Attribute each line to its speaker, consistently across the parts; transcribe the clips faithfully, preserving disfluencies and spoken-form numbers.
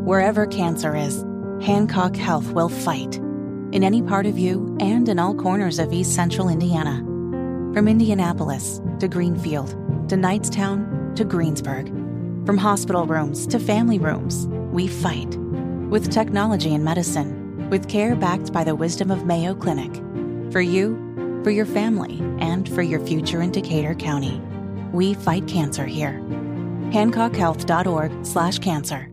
Speaker 1: Wherever cancer is, Hancock Health will fight. In any part of you and in all corners of East Central Indiana. From Indianapolis to Greenfield to Knightstown to Greensburg. From hospital rooms to family rooms, we fight. With technology and medicine, with care backed by the wisdom of Mayo Clinic. For you, for your family, and for your future in Decatur County. We fight cancer here. Hancock Health dot org slash cancer.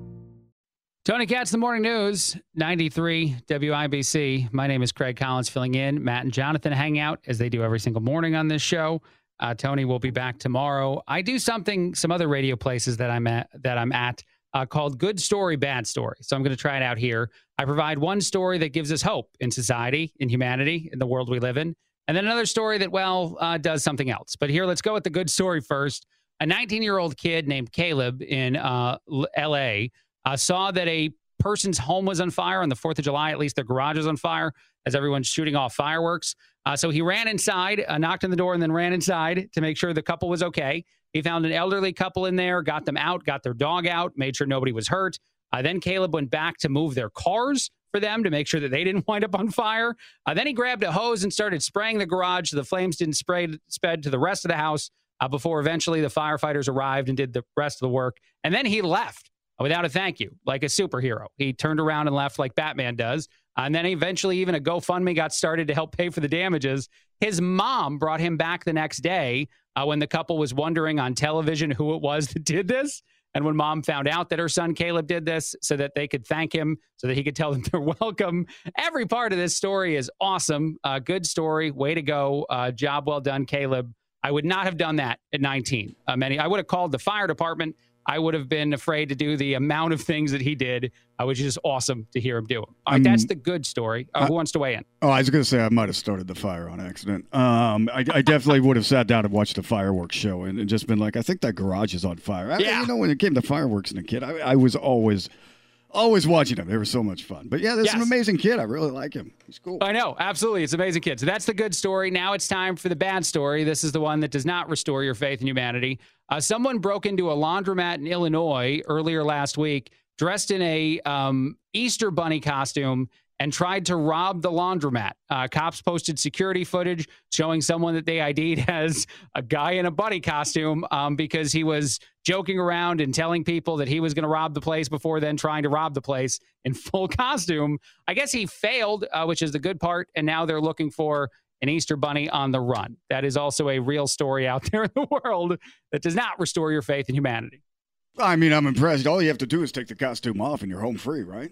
Speaker 2: Tony Katz, the Morning News, ninety-three W I B C. My name is Craig Collins, filling in. Matt and Jonathan hang out, as they do every single morning on this show. Uh, Tony will be back tomorrow. I do something, some other radio places that I'm at, that I'm at uh, called Good Story, Bad Story. So I'm going to try it out here. I provide one story that gives us hope in society, in humanity, in the world we live in. And then another story that, well, uh, does something else. But here, let's go with the good story first. A nineteen-year-old kid named Caleb in uh, L A Uh, saw that a person's home was on fire on the fourth of July. At least their garage was on fire as everyone's shooting off fireworks. Uh, so he ran inside, uh, knocked on the door, and then ran inside to make sure the couple was okay. He found an elderly couple in there, got them out, got their dog out, made sure nobody was hurt. Uh, then Caleb went back to move their cars for them to make sure that they didn't wind up on fire. Uh, then he grabbed a hose and started spraying the garage so the flames didn't spray, spread to the rest of the house uh, before eventually the firefighters arrived and did the rest of the work. And then he left without a thank you, like a superhero. He turned around and left like Batman does. And then eventually even a GoFundMe got started to help pay for the damages. His mom brought him back the next day uh, when the couple was wondering on television who it was that did this. And when mom found out that her son Caleb did this so that they could thank him, so that he could tell them they're welcome. Every part of this story is awesome. Uh, good story. Way to go. Uh, job well done, Caleb. I would not have done that at nineteen. Uh, many, I would have called the fire department. I would have been afraid to do the amount of things that he did, uh, which is awesome to hear him do. All right, um, that's the good story. Uh, who wants to weigh in?
Speaker 3: Oh, I was going to say I might have started the fire on accident. Um, I, I definitely would have sat down and watched the fireworks show and, and just been like, I think that garage is on fire. I,
Speaker 2: yeah.
Speaker 3: You know, when it came to fireworks and a kid, I, I was always... Always watching them. They were so much fun. But, yeah, this
Speaker 2: yes.
Speaker 3: is an amazing kid. I really like him. He's cool.
Speaker 2: I know. Absolutely. It's an amazing kid. So that's the good story. Now it's time for the bad story. This is the one that does not restore your faith in humanity. Uh, someone broke into a laundromat in Illinois earlier last week, dressed in a um, Easter bunny costume, and tried to rob the laundromat. Uh, cops posted security footage showing someone that they I D'd as a guy in a bunny costume um, because he was joking around and telling people that he was going to rob the place before then trying to rob the place in full costume. I guess he failed, uh, which is the good part, and now they're looking for an Easter bunny on the run. That is also a real story out there in the world that does not restore your faith in humanity.
Speaker 3: I mean, I'm impressed. All you have to do is take the costume off and you're home free, right?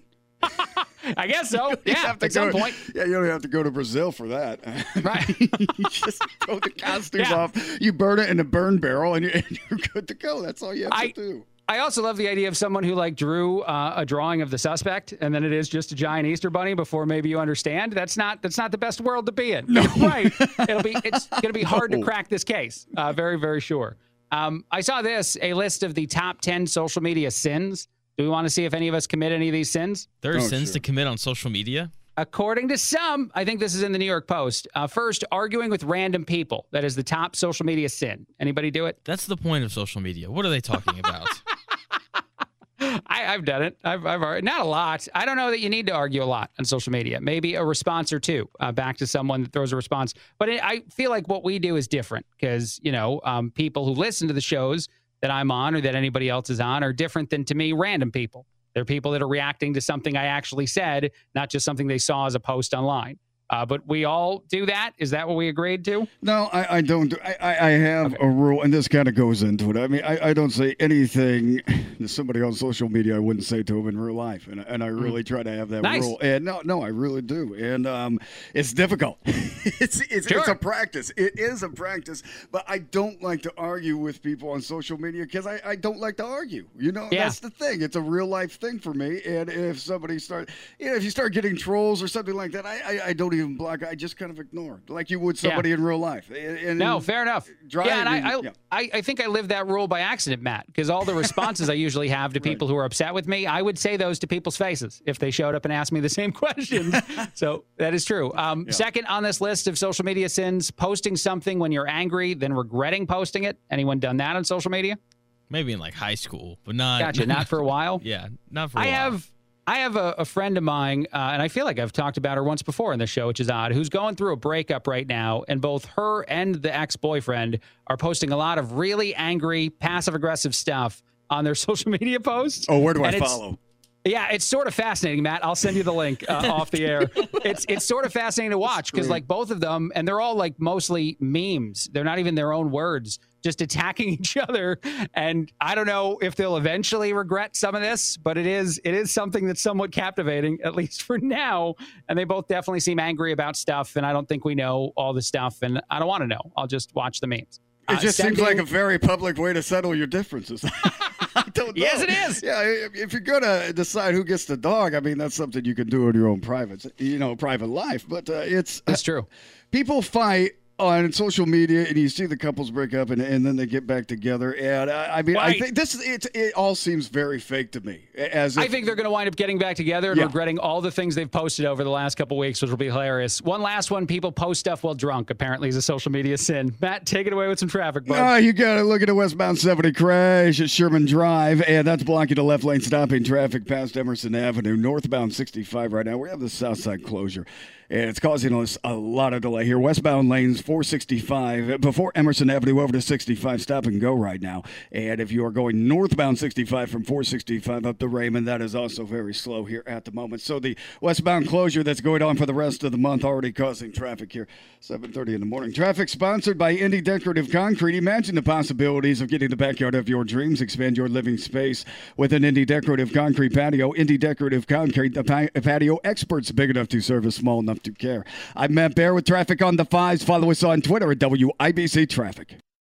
Speaker 2: I guess so. Yeah, at some
Speaker 3: to,
Speaker 2: point.
Speaker 3: Yeah, you don't have to go to Brazil for that.
Speaker 2: Right.
Speaker 3: You just throw the costumes yeah. off, you burn it in a burn barrel, and you're, and you're good to go. That's all you have
Speaker 2: I,
Speaker 3: to do.
Speaker 2: I also love the idea of someone who like drew uh, a drawing of the suspect, and then it is just a giant Easter bunny before maybe you understand. That's not that's not the best world to be in.
Speaker 3: No.
Speaker 2: Right. It'll be it's going to be hard
Speaker 3: no.
Speaker 2: to crack this case. Uh, very, very sure. Um, I saw this, a list of the top ten social media sins. Do we want to see if any of us commit any of these sins?
Speaker 4: There are
Speaker 3: Oh,
Speaker 4: sins
Speaker 3: sure.
Speaker 4: to commit on social media?
Speaker 2: According to some, I think this is in the New York Post. Uh, first, arguing with random people. That is the top social media sin. Anybody do it?
Speaker 4: That's the point of social media. What are they talking about?
Speaker 2: I, I've done it. I've, I've already, not a lot. I don't know that you need to argue a lot on social media. Maybe a response or two uh, back to someone that throws a response. But it, I feel like what we do is different because, you know, um, people who listen to the shows that I'm on or that anybody else is on are different than, to me, random people. They're people that are reacting to something I actually said, not just something they saw as a post online. Uh, but we all do that. Is that what we agreed to?
Speaker 3: No, I, I don't. Do, I, I have
Speaker 2: okay.
Speaker 3: a rule, and this kind of goes into it. I mean, I, I don't say anything to somebody on social media I wouldn't say to them in real life, and and I really mm. try to have that
Speaker 2: nice.
Speaker 3: rule. And no, no, I really do. And um, it's difficult. it's it's,
Speaker 2: sure.
Speaker 3: it's a practice. It is a practice. But I don't like to argue with people on social media because I, I don't like to argue. You know,
Speaker 2: yeah.
Speaker 3: that's the thing. It's a real life thing for me. And if somebody start, you know, if you start getting trolls or something like that, I I, I don't even block. I just kind of ignore, like you would somebody yeah. in real life. And, and
Speaker 2: no, fair enough.
Speaker 3: Drive,
Speaker 2: yeah, and I, I,
Speaker 3: yeah.
Speaker 2: I, I think I lived that rule by accident, Matt, because all the responses I usually have to people right. who are upset with me, I would say those to people's faces if they showed up and asked me the same questions. So that is true. Um, yeah. Second on this list of social media sins, posting something when you're angry, then regretting posting it. Anyone done that on social media?
Speaker 4: Maybe in like high school, but not.
Speaker 2: Gotcha. Not for a while.
Speaker 4: Yeah, not for a
Speaker 2: I
Speaker 4: while.
Speaker 2: have. I have a, a friend of mine, uh, and I feel like I've talked about her once before in the show, which is odd, who's going through a breakup right now, and both her and the ex-boyfriend are posting a lot of really angry, passive-aggressive stuff on their social media posts.
Speaker 3: Oh, where do I
Speaker 2: and
Speaker 3: follow?
Speaker 2: Yeah, it's sort of fascinating, Matt. I'll send you the link uh, off the air. It's it's sort of fascinating to watch because, like, both of them, and they're all, like, mostly memes. They're not even their own words, just attacking each other. And I don't know if they'll eventually regret some of this, but it is it is something that's somewhat captivating, at least for now. And they both definitely seem angry about stuff, and I don't think we know all the stuff, and I don't want to know. I'll just watch the memes.
Speaker 3: It just
Speaker 2: uh,
Speaker 3: seems like a very public way to settle your differences. I don't know.
Speaker 2: Yes, it is.
Speaker 3: Yeah, if, if you're gonna decide who gets the dog, I mean that's something you can do in your own private, you know, private life. But uh, it's
Speaker 2: That's true.
Speaker 3: People fight on social media, and you see the couples break up, and, and then they get back together. And uh, I mean,
Speaker 2: Right.
Speaker 3: I think this it, it all seems very fake to me. As if,
Speaker 2: I think they're going to wind up getting back together and
Speaker 3: Yeah.
Speaker 2: regretting all the things they've posted over the last couple weeks, which will be hilarious. One last one: people post stuff while drunk. Apparently, is a social media sin. Matt, take it away with some traffic, bud.
Speaker 3: Uh, you got to look at a westbound seventy crash at Sherman Drive, and that's blocking the left lane, stopping traffic past Emerson Avenue. Northbound sixty-five right now. We have the south side closure, and it's causing us a lot of delay here. Westbound lanes four sixty-five before Emerson Avenue over to sixty-five. Stop and go right now. And if you are going northbound sixty-five from four sixty-five up to Raymond, that is also very slow here at the moment. So the westbound closure that's going on for the rest of the month already causing traffic here. seven thirty in the morning. Traffic sponsored by Indy Decorative Concrete. Imagine the possibilities of getting the backyard of your dreams. Expand your living space with an Indy Decorative Concrete patio. Indy Decorative Concrete, the pa- patio experts big enough to service, small enough to care. I'm Matt Bear with Traffic on the Fives. Follow us on Twitter at W I B C Traffic.